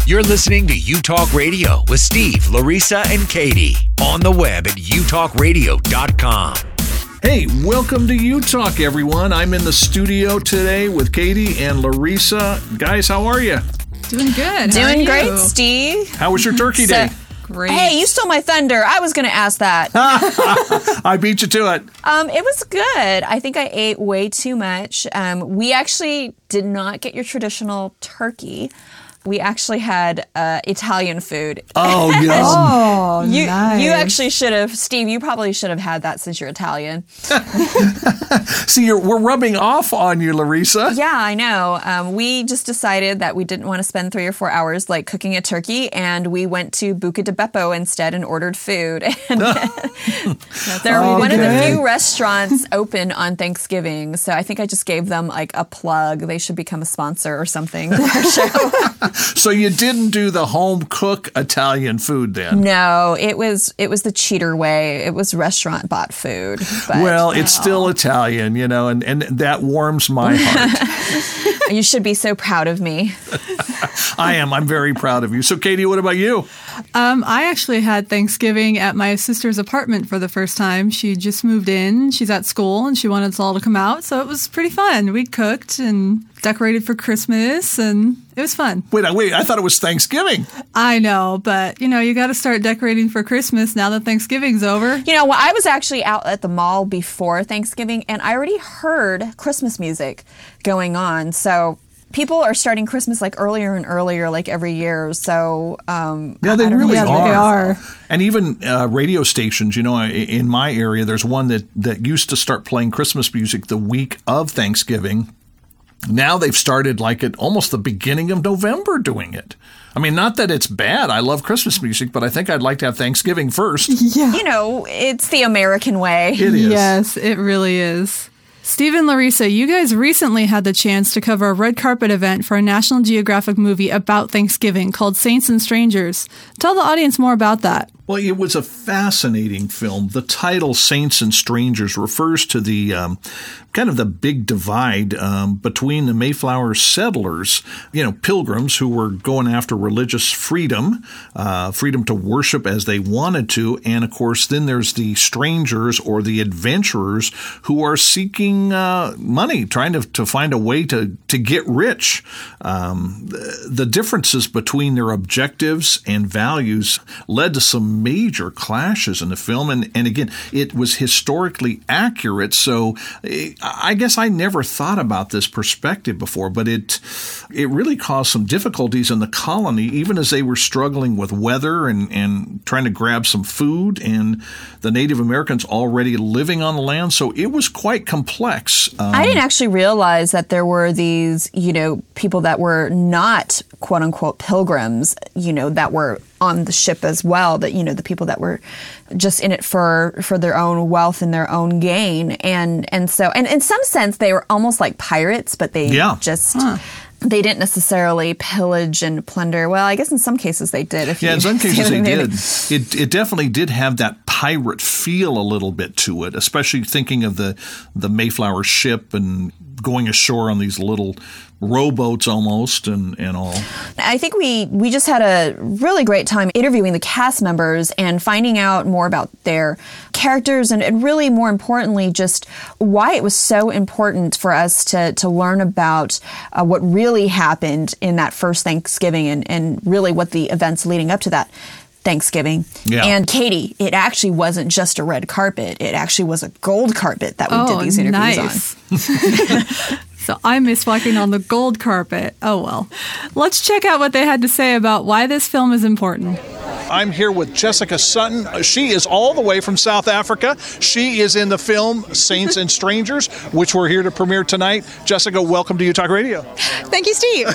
You're listening to U-Talk Radio with Steve, Larissa, and Katie. On the web at utalkradio.com. Hey, welcome to U-Talk, everyone. I'm in the studio today with Katie and Larissa. Guys, how are you? Doing good. Doing great, Steve. How was your turkey day? Great. Hey, you stole my thunder. I was going to ask that. I beat you to it. It was good. I think I ate way too much. We actually did not get your traditional turkey. We actually had Italian food. Oh, yes. Oh, nice. You actually should have, Steve, you probably should have had that since you're Italian. See, we're rubbing off on you, Larissa. Yeah, I know. We just decided that we didn't want to spend 3 or 4 hours like cooking a turkey, and we went to Buca di Beppo instead and ordered food. And they're one of the few restaurants open on Thanksgiving, so I think I just gave them like a plug. They should become a sponsor or something for our show. So you didn't do the home cook Italian food then? No, it was the cheater way. It was restaurant bought food. But, well, it's still Italian, you know, and that warms my heart. You should be so proud of me. I am. I'm very proud of you. So, Katie, what about you? I actually had Thanksgiving at my sister's apartment for the first time. She just moved in. She's at school, and she wanted us all to come out, so it was pretty fun. We cooked and decorated for Christmas, and it was fun. Wait, I thought it was Thanksgiving. I know, but, you got to start decorating for Christmas now that Thanksgiving's over. Well, I was actually out at the mall before Thanksgiving, and I already heard Christmas music going on, so people are starting Christmas like earlier and earlier, like every year. So, yeah, they really They are. And even radio stations, in my area, there's one that used to start playing Christmas music the week of Thanksgiving. Now they've started like at almost the beginning of November doing it. I mean, not that it's bad. I love Christmas music, but I think I'd like to have Thanksgiving first. Yeah. It's the American way. It is. Yes, it really is. Steve and Larissa, you guys recently had the chance to cover a red carpet event for a National Geographic movie about Thanksgiving called Saints and Strangers. Tell the audience more about that. Well, it was a fascinating film. The title Saints and Strangers refers to the kind of the big divide between the Mayflower settlers, pilgrims who were going after religious freedom, freedom to worship as they wanted to. And, of course, then there's the strangers or the adventurers who are seeking money, trying to find a way to get rich. The differences between their objectives and values led to some major clashes in the film. And again, it was historically accurate. So I guess I never thought about this perspective before, but it really caused some difficulties in the colony, even as they were struggling with weather and trying to grab some food, and the Native Americans already living on the land. So it was quite complex. I didn't actually realize that there were these, people that were not quote unquote pilgrims, that were on the ship as well, that, the people that were just in it for their own wealth and their own gain. And so in some sense, they were almost like pirates, but they they didn't necessarily pillage and plunder. Well, I guess in some cases they did. In some cases they did. It definitely did have that pirate feel a little bit to it, especially thinking of the Mayflower ship and going ashore on these little rowboats almost and all. I think we just had a really great time interviewing the cast members and finding out more about their characters and really more importantly just why it was so important for us to learn about what really happened in that first Thanksgiving and really what the events leading up to that Thanksgiving. Yeah. And Katie, it actually wasn't just a red carpet. It actually was a gold carpet that we did these interviews on. So I miss walking on the gold carpet. Oh, well. Let's check out what they had to say about why this film is important. I'm here with Jessica Sutton. She is all the way from South Africa. She is in the film Saints and Strangers, which we're here to premiere tonight. Jessica, welcome to U-Talk Radio. Thank you, Steve.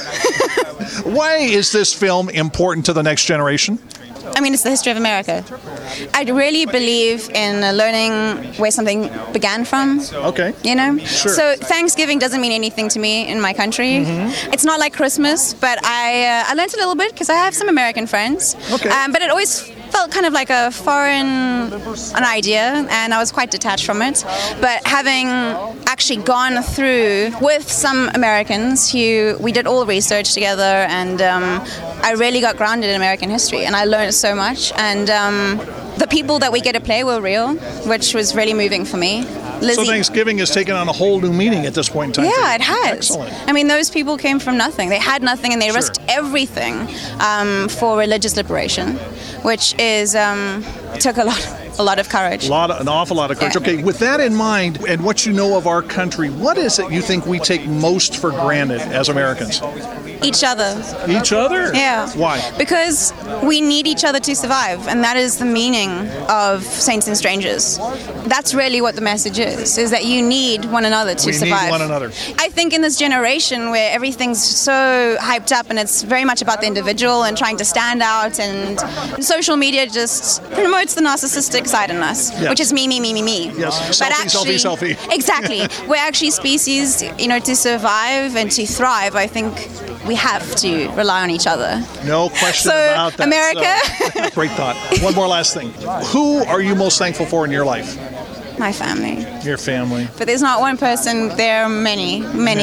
Why is this film important to the next generation? I mean, it's the history of America. I really believe in learning where something began from. Okay. Sure. So Thanksgiving doesn't mean anything to me in my country. Mm-hmm. It's not like Christmas, but I learned a little bit because I have some American friends. Okay. But it always felt kind of like a an idea, and I was quite detached from it. But having actually gone through with some Americans who we did all research together, and I really got grounded in American history, and I learned so much. And the people that we get to play were real, which was really moving for me. Lizzie. So Thanksgiving has taken on a whole new meaning at this point in time. Yeah, it has. Excellent. I mean, those people came from nothing. They had nothing, and they risked everything for religious liberation, which is took a lot of courage. An awful lot of courage. Yeah. Okay, with that in mind, and what you know of our country, what is it you think we take most for granted as Americans? Each other. Each other? Yeah. Why? Because we need each other to survive, and that is the meaning of Saints and Strangers. That's really what the message is that you need one another to survive. We need one another. I think in this generation where everything's so hyped up and it's very much about the individual and trying to stand out, and social media just promotes the narcissistic side in us, which is me. Yes, but selfie. Exactly. We're actually species, to survive and to thrive, I think we have to rely on each other. No question about that. America. Great thought. One more last thing. Who are you most thankful for in your life? My family. Your family. But there's not one person, there are many.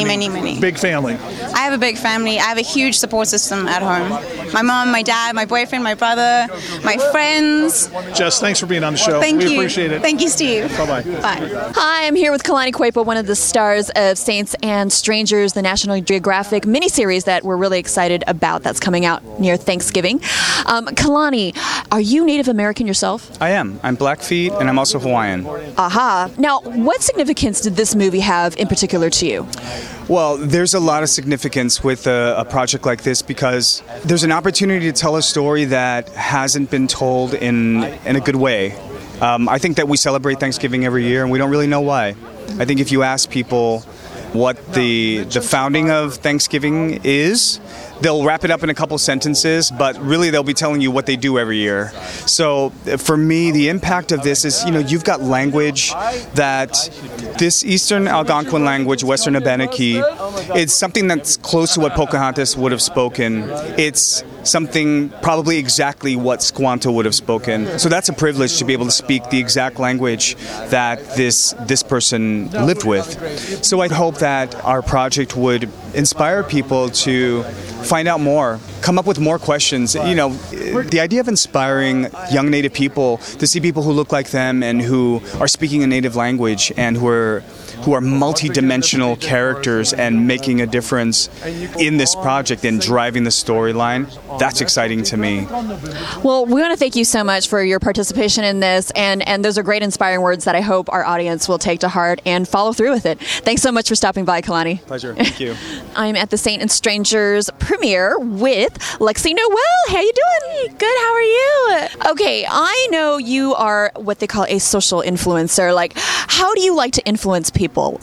Big family. I have a big family. I have a huge support system at home. My mom, my dad, my boyfriend, my brother, my friends. Jess, thanks for being on the show. Thank you. We appreciate it. Thank you, Steve. Bye-bye. Bye. Hi, I'm here with Kalani Kwepo, one of the stars of Saints and Strangers, the National Geographic miniseries that we're really excited about that's coming out near Thanksgiving. Kalani, are you Native American yourself? I am. I'm Blackfeet, and I'm also Hawaiian. Aha. Now, what significance did this movie have in particular to you? Well, there's a lot of significance with a project like this because there's an opportunity to tell a story that hasn't been told in a good way. I think that we celebrate Thanksgiving every year, and we don't really know why. I think if you ask people what the founding of Thanksgiving is, they'll wrap it up in a couple sentences, but really they'll be telling you what they do every year. So for me, the impact of this is, you've got language that this Eastern Algonquin language, Western Abenaki, it's something that's close to what Pocahontas would have spoken. It's something probably exactly what Squanto would have spoken. So that's a privilege to be able to speak the exact language that this person lived with. So I hope that our project would inspire people to find out more, come up with more questions. The idea of inspiring young Native people to see people who look like them and who are speaking a native language and who are multi-dimensional characters and making a difference in this project and driving the storyline, that's exciting to me. Well, we want to thank you so much for your participation in this, and those are great inspiring words that I hope our audience will take to heart and follow through with it. Thanks so much for stopping by, Kalani. Pleasure. Thank you. I'm at the Saint and Strangers premiere with Lexi Noel. How you doing? Good. How are you? Okay, I know you are what they call a social influencer. Like, how do you like to influence people?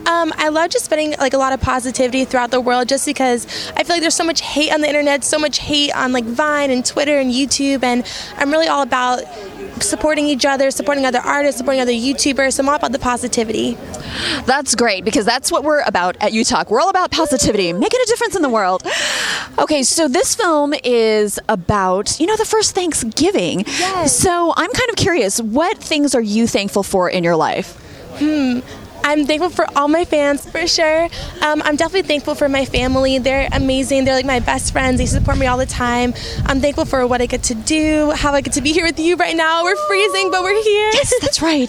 I love just spreading a lot of positivity throughout the world, just because I feel like there's so much hate on the internet, so much hate on Vine and Twitter and YouTube, and I'm really all about supporting each other, supporting other artists, supporting other YouTubers. So I'm all about the positivity. That's great, because that's what we're about at UTalk. We're all about positivity, making a difference in the world. Okay, so this film is about, the first Thanksgiving. Yes. So I'm kind of curious, what things are you thankful for in your life? I'm thankful for all my fans, for sure. I'm definitely thankful for my family. They're amazing. They're my best friends. They support me all the time. I'm thankful for what I get to do, how I get to be here with you right now. We're freezing, but we're here. Yes, that's right.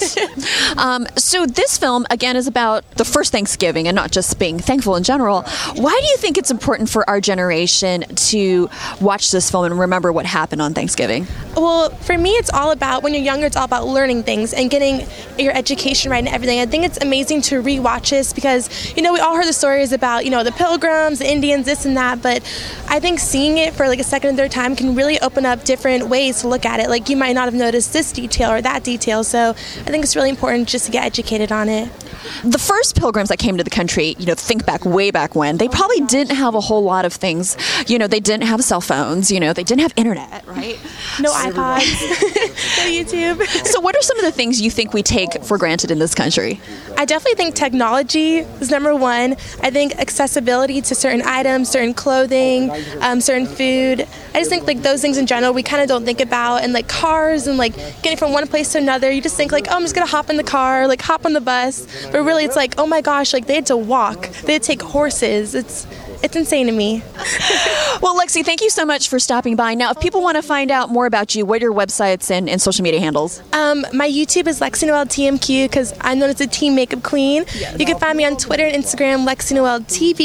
So this film, again, is about the first Thanksgiving and not just being thankful in general. Why do you think it's important for our generation to watch this film and remember what happened on Thanksgiving? Well, for me, it's all about, when you're younger, it's all about learning things and getting your education right and everything. I think it's amazing to rewatch this because, we all heard the stories about, the Pilgrims, the Indians, this and that, but I think seeing it for a second and third time can really open up different ways to look at it. You might not have noticed this detail or that detail, so I think it's really important just to get educated on it. The first Pilgrims that came to the country, think way back when, they probably didn't have a whole lot of things. They didn't have cell phones, they didn't have internet, right? No iPods, no YouTube. So what are some of the things you think we take for granted in this country? I definitely think technology is number one. I think accessibility to certain items, certain clothing, certain food. I just think like those things in general we kind of don't think about, and like cars and like getting from one place to another. You just think like, oh, I'm just gonna hop in the car, like hop on the bus, but really it's like, oh my gosh, like they had to walk, they had to take horses. It's insane to me. Well, Lexi, thank you so much for stopping by. Now, if people want to find out more about you, what are your websites and social media handles? My YouTube is Lexi Noel TMQ because I'm known as the Teen Makeup Queen. You can find me on Twitter and Instagram, Lexi Noel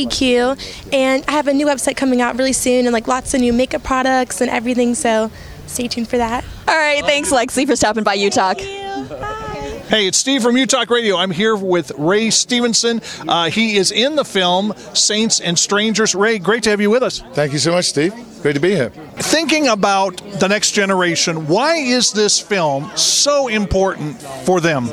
TVQ. And I have a new website coming out really soon and like lots of new makeup products and everything. So stay tuned for that. All right. Thanks, Lexi, for stopping by UTalk. Hey, it's Steve from UTalk Radio. I'm here with Ray Stevenson. He is in the film Saints and Strangers. Ray, great to have you with us. Thank you so much, Steve. Great to be here. Thinking about the next generation, why is this film so important for them?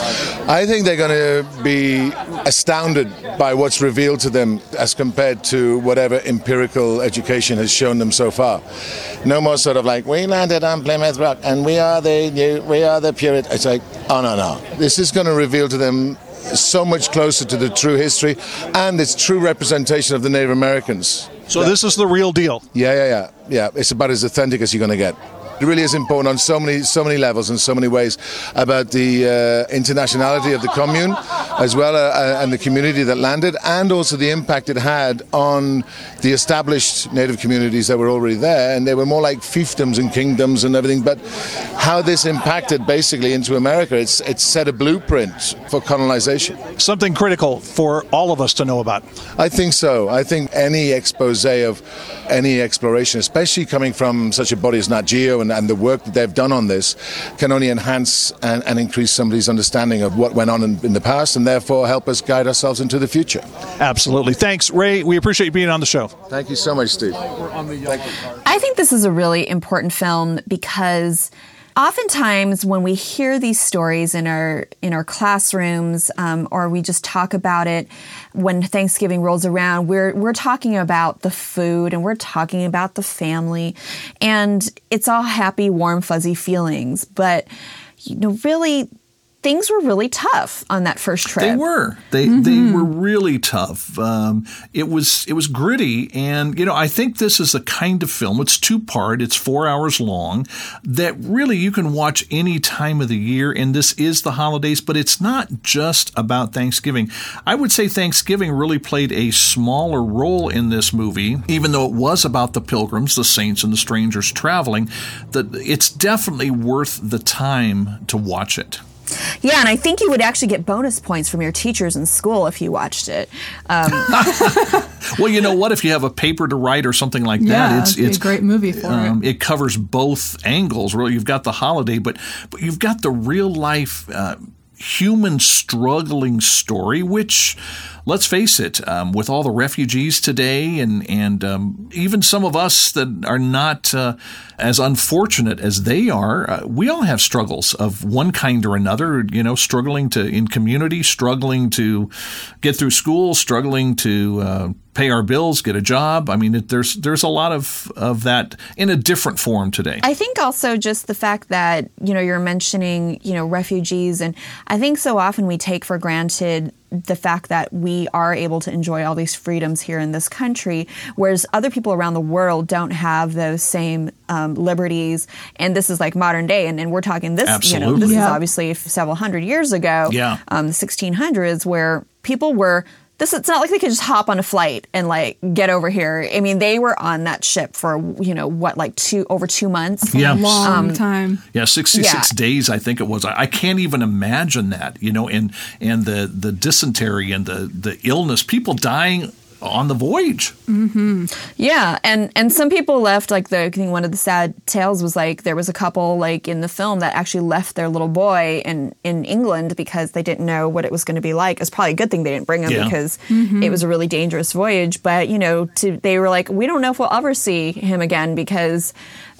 I think they're going to be astounded by what's revealed to them as compared to whatever empirical education has shown them so far. No more sort of like, we landed on Plymouth Rock and we are the Puritans. It's like, oh, no. This is going to reveal to them so much closer to the true history and its true representation of the Native Americans. So this is the real deal. Yeah. It's about as authentic as you're going to get. It really is important on so many levels and so many ways about the internationality of the commune, as well and the community that landed, and also the impact it had on the established native communities that were already there, and they were more like fiefdoms and kingdoms and everything. But how this impacted basically into America, it's set a blueprint for colonization. Something critical for all of us to know about. I think so. I think any expose of any exploration, especially coming from such a body as Nat Geo and the work that they've done on this, can only enhance and increase somebody's understanding of what went on in the past, and therefore help us guide ourselves into the future. Absolutely. Thanks, Ray. We appreciate you being on the show. Thank you so much, Steve. I think this is a really important film because oftentimes when we hear these stories in our classrooms, or we just talk about it when Thanksgiving rolls around, we're talking about the food and we're talking about the family, and it's all happy, warm, fuzzy feelings. But really, things were really tough on that first trip. They were. They were really tough. It was gritty, and I think this is the kind of film. It's 2-part. It's 4 hours long. That really you can watch any time of the year, and this is the holidays. But it's not just about Thanksgiving. I would say Thanksgiving really played a smaller role in this movie, even though it was about the Pilgrims, the Saints, and the Strangers traveling. That it's definitely worth the time to watch it. Yeah, and I think you would actually get bonus points from your teachers in school if you watched it. Well, you know what? If you have a paper to write or something like that, it's a great movie for it. It covers both angles. Really, you've got the holiday, but you've got the real life human struggling story, which, let's face it, with all the refugees today and even some of us that are not as unfortunate as they are, we all have struggles of one kind or another, struggling in community, struggling to get through school, struggling to pay our bills, get a job. I mean, there's a lot of that in a different form today. I think also just the fact that, you're mentioning, refugees, and I think so often we take for granted the fact that we are able to enjoy all these freedoms here in this country, whereas other people around the world don't have those same liberties. And this is like modern day, and we're talking this, Absolutely. This is obviously several hundred years ago, the 1600s, where people were. It's not like they could just hop on a flight and get over here. I mean, they were on that ship for over 2 months. Yeah, long time. Yeah, 66 days, I think it was. I can't even imagine that. And the dysentery and the illness, people dying on the voyage. Mm-hmm. Yeah, and some people left. I think one of the sad tales was there was a couple in the film that actually left their little boy in England because they didn't know what it was going to be like. It's probably a good thing they didn't bring him because it was a really dangerous voyage. But they were like, we don't know if we'll ever see him again because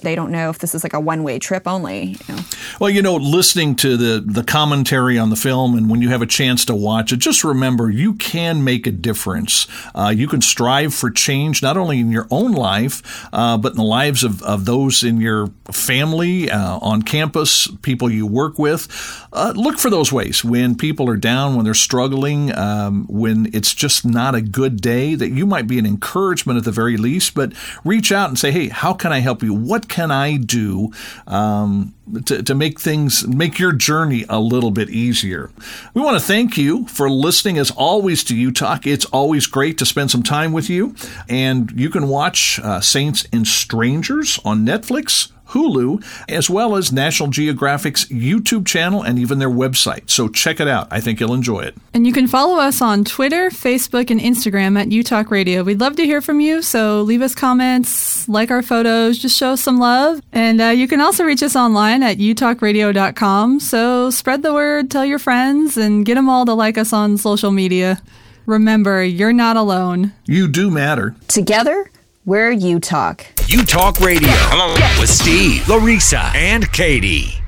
They don't know if this is like a one-way trip only. Well, listening to the commentary on the film, and when you have a chance to watch it, just remember you can make a difference. You can strive for change, not only in your own life, but in the lives of those in your family, on campus, people you work with. Look for those ways when people are down, when they're struggling, when it's just not a good day, that you might be an encouragement at the very least, but reach out and say, hey, how can I help you? What can I do to make your journey a little bit easier? We want to thank you for listening, as always, to You Talk. It's always great to spend some time with you. And you can watch Saints and Strangers on Netflix, Hulu, as well as National Geographic's YouTube channel and even their website. So check it out. I think you'll enjoy it. And you can follow us on Twitter, Facebook, and Instagram at UTalk Radio. We'd love to hear from you, so leave us comments, like our photos, just show us some love. And you can also reach us online at utalkradio.com. So spread the word, tell your friends, and get them all to like us on social media. Remember, you're not alone. You do matter. Together, we're You Talk. You Talk Radio with Steve, Larissa, and Katie.